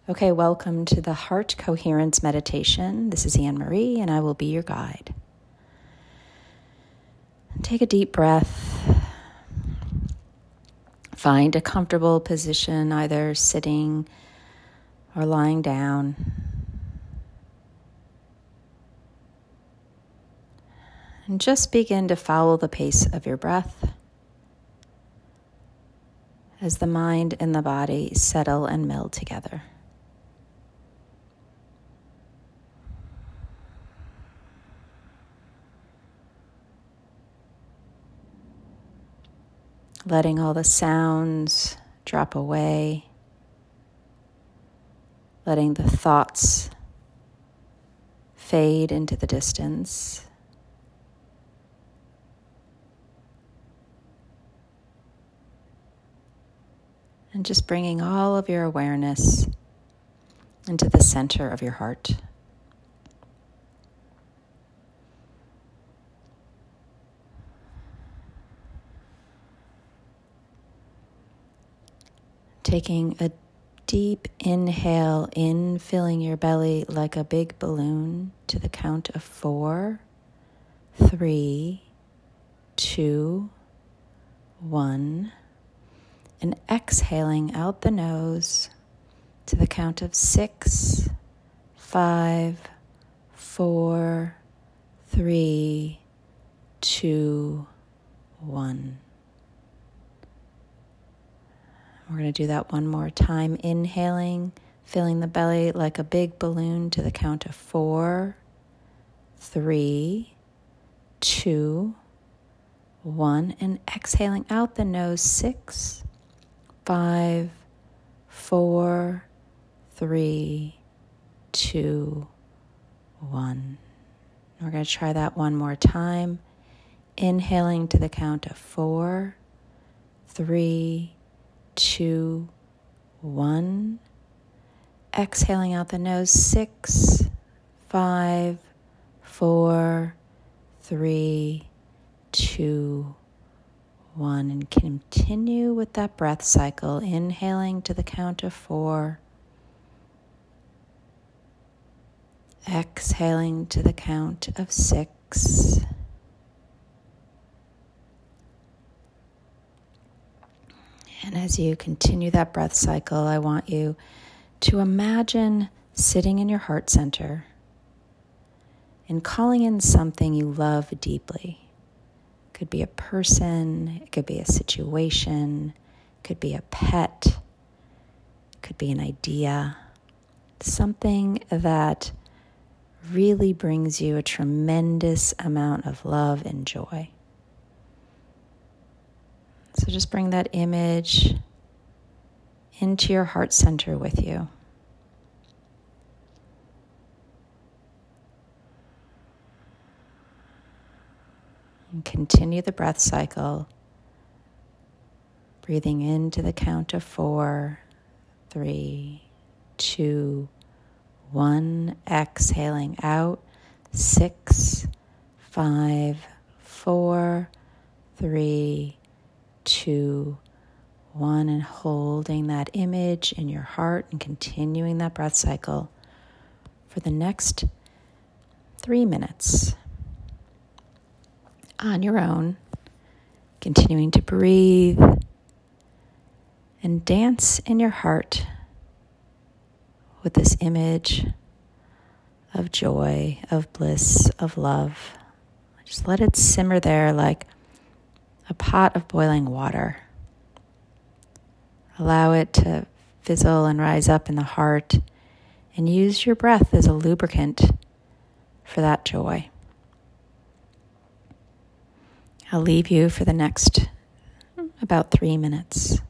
Okay, welcome to the Heart Coherence Meditation. This is Anne Marie, and I will be your guide. Take a deep breath. Find a comfortable position, either sitting or lying down. And just begin to follow the pace of your breath as the mind and the body settle and meld together. Letting all the sounds drop away, letting the thoughts fade into the distance. And just bringing all of your awareness into the center of your heart. Taking a deep inhale in, filling your belly like a big balloon to the count of 4, 3, 2, 1. And exhaling out the nose to the count of 6, 5, 4, 3, 2, 1. We're going to do that one more time. Inhaling, filling the belly like a big balloon to the count of 4, 3, 2, 1. And exhaling out the nose, 6, 5, 4, 3, 2, 1. We're going to try that one more time. Inhaling to the count of 4, 3, 2, 1. Exhaling out the nose, 6, 5, 4, 3, 2, 1. And continue with that breath cycle. Inhaling to the count of 4. Exhaling to the count of 6. And as you continue that breath cycle, I want you to imagine sitting in your heart center and calling in something you love deeply. It could be a person, it could be a situation, it could be a pet, it could be an idea, something that really brings you a tremendous amount of love and joy. So just bring that image into your heart center with you. And continue the breath cycle, breathing into the count of 4, 3, 2, 1. Exhaling out, 6, 5, 4, 3, 2, 1, and holding that image in your heart and continuing that breath cycle for the next 3 minutes on your own, continuing to breathe and dance in your heart with this image of joy, of bliss, of love. Just let it simmer there like a pot of boiling water. Allow it to fizzle and rise up in the heart, and use your breath as a lubricant for that joy. I'll leave you for the next about 3 minutes.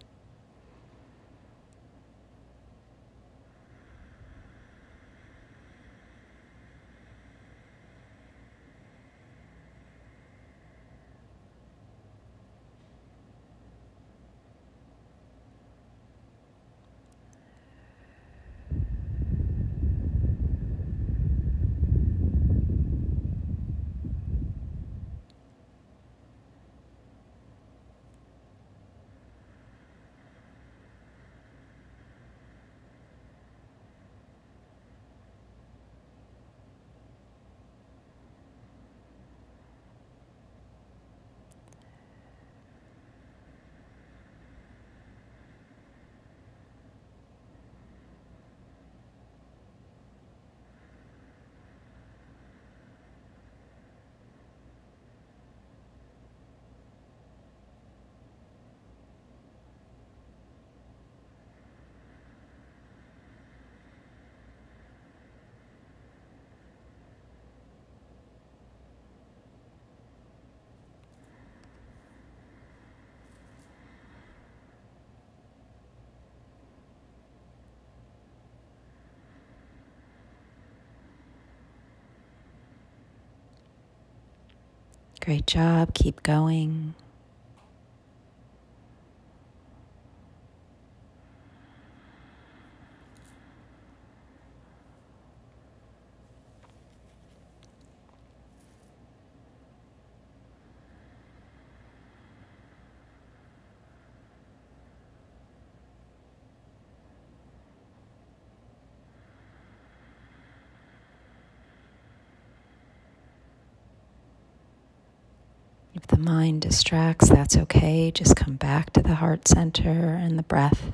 Great job. Keep going. If the mind distracts, that's okay. Just come back to the heart center and the breath.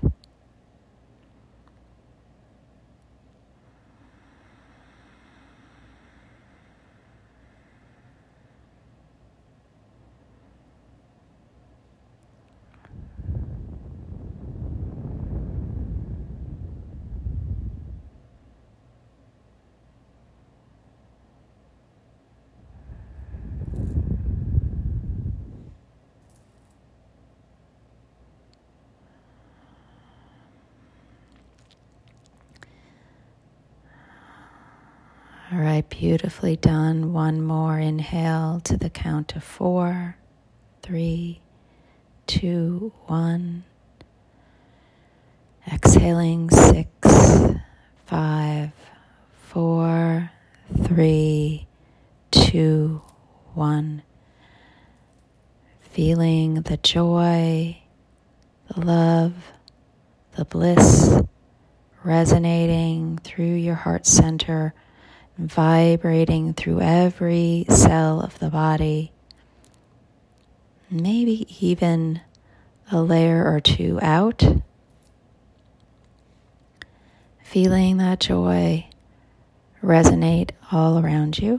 All right, beautifully done. One more inhale to the count of 4, 3, 2, 1. Exhaling 6, 5, 4, 3, 2, 1. Feeling the joy, the love, the bliss resonating through your heart center, vibrating through every cell of the body, maybe even a layer or two out. Feeling that joy resonate all around you.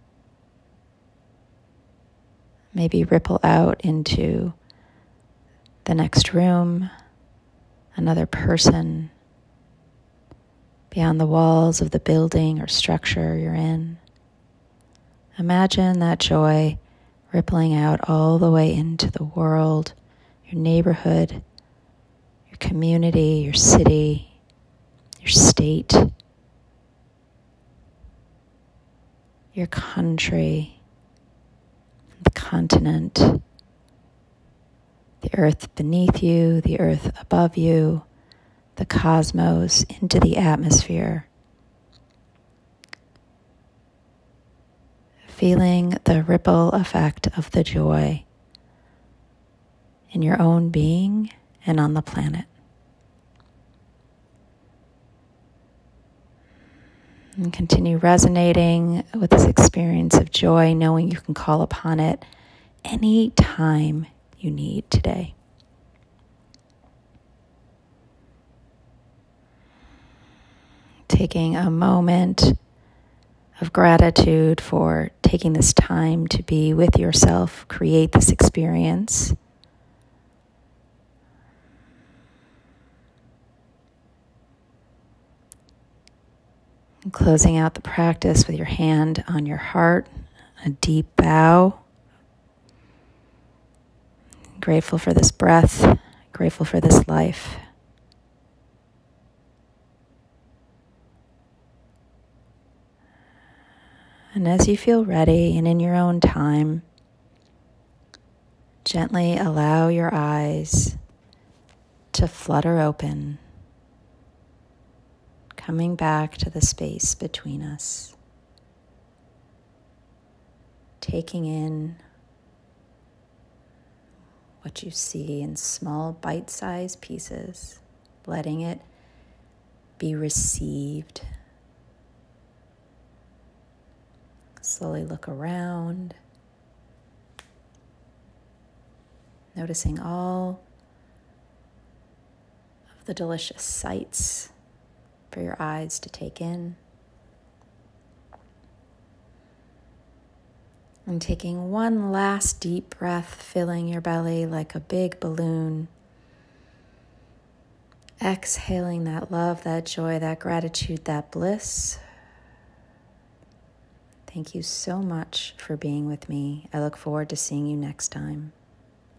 Maybe ripple out into the next room, another person, beyond the walls of the building or structure you're in. Imagine that joy rippling out all the way into the world, your neighborhood, your community, your city, your state, your country, the continent, the earth beneath you, the earth above you, the cosmos, into the atmosphere. Feeling the ripple effect of the joy in your own being and on the planet. And continue resonating with this experience of joy, knowing you can call upon it any time you need today. Taking a moment of gratitude for taking this time to be with yourself, create this experience. And closing out the practice with your hand on your heart, a deep bow. Grateful for this breath, grateful for this life. And as you feel ready and in your own time, gently allow your eyes to flutter open, coming back to the space between us, taking in what you see in small bite-sized pieces, letting it be received. Slowly look around, noticing all of the delicious sights for your eyes to take in. And taking one last deep breath, filling your belly like a big balloon. Exhaling that love, that joy, that gratitude, that bliss. Thank you so much for being with me. I look forward to seeing you next time.